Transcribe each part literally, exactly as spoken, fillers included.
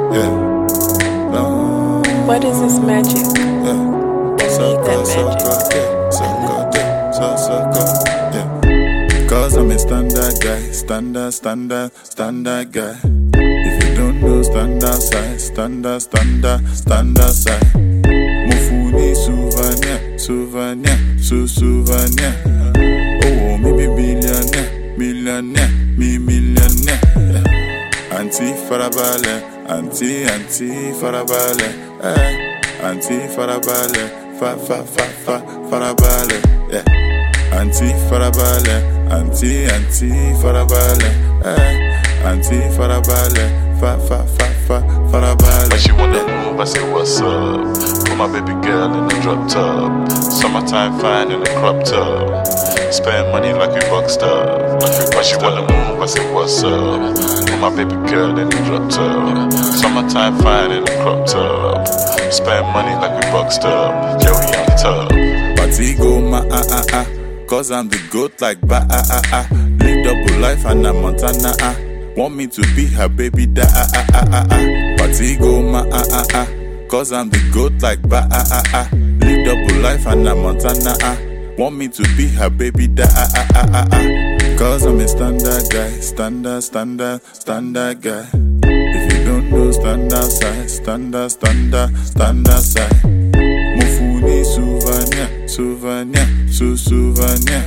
Yeah. No. What is this magic? Yeah. I need that magic. So good, yeah. So, so good, yeah. Cause I'm a standard guy, standard, standard, standard guy. If you don't know standard size, standard, standard, standard size. Mufuni souvenir, souvenir, su souvenir. Oh, me be millionaire, millionaire, me millionaire. Yeah. Anti farabale, anti, anti farabale. Eh. Anti farabale, fa, fa, fa, fa, farabale. Yeah. Anti farabale, anti, anti farabale. Eh. Anti farabale, fa, fa, fa, fa, farabale. When she wanna move, I say what's up. Put my baby girl in the drop top. Summertime fine in the crop top. Spend money like we rock up. When she wanna move, I say what's up. Put my baby girl in the drop top. Summertime fine in the crop top. Spend money like we rock up. Yeah, we on the top. Party go ma ah ah ah. Cause I'm the goat like ba ah ah ah. Live double life and I'm Montana ah. Want me to be her baby da ah ah ah ah ah. Party go ma ah ah ah. Cause I'm the goat like ba ah ah ah. Live double life and I'm Montana ah. Want me to be her baby da ah ah ah ah ah. Cause I'm a standard guy, standard, standard, standard guy. If you don't know standard size, standard, standard, standard size. Mufuni souvenir, souvenir, su souvenir.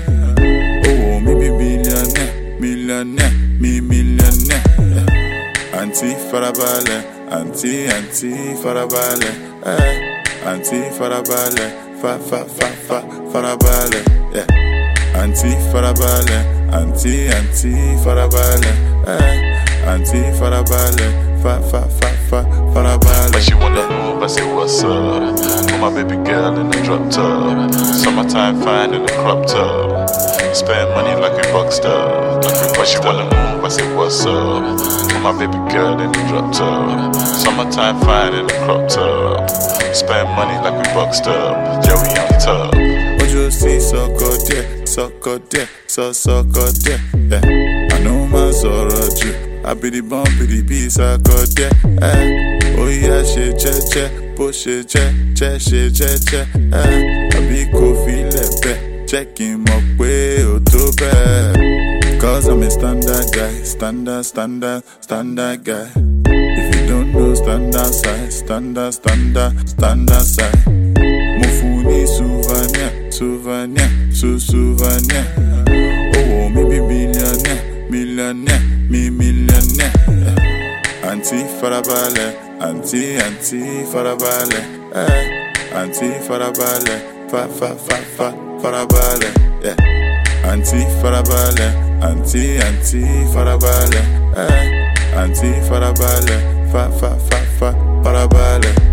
Oh, me be millionaire, millionaire, me millionaire. Yeah. Anti farabale, anti, anti farabale. Eh. Anti farabale, fa, fa, fa, fa, farabale. Yeah. Anti farabale, anti, anti farabale. Eh. Anti farabale, fa, fa, fa, fa, farabale. When she wanna move, I say what's up. Put my baby girl in the drop top. Summertime fine in the crop top. Spend money like we rock up. When she wanna move, I say what's up. Put my baby girl in the drop top. Summertime fine in the crop top. Spend money like we rock up. Yeah, we on the top. What you see, so good, yeah, so good, yeah, so, so good, yeah, yeah. I know my sorrow, I be the bump, be the beast, I got yeah, eh. Oh yeah, she che che, push it che, che, she che che, eh. I be coffee lepe, check him up way, oh too bad. Cause I'm a standard guy, standard, standard, standard guy. If you don't know standard size, standard, standard, standard size. Mufuni souvenir, souvenir, su souvenir. Oh, me be millionaire, millionaire, me millionaire. Yeah. Anti farabale, anti, anti farabale. Eh. Anti farabale, fa, fa, fa, fa, farabale. Yeah. Anti farabale, anti, anti farabale. Eh. Anti farabale, fa, fa, fa, fa, farabale.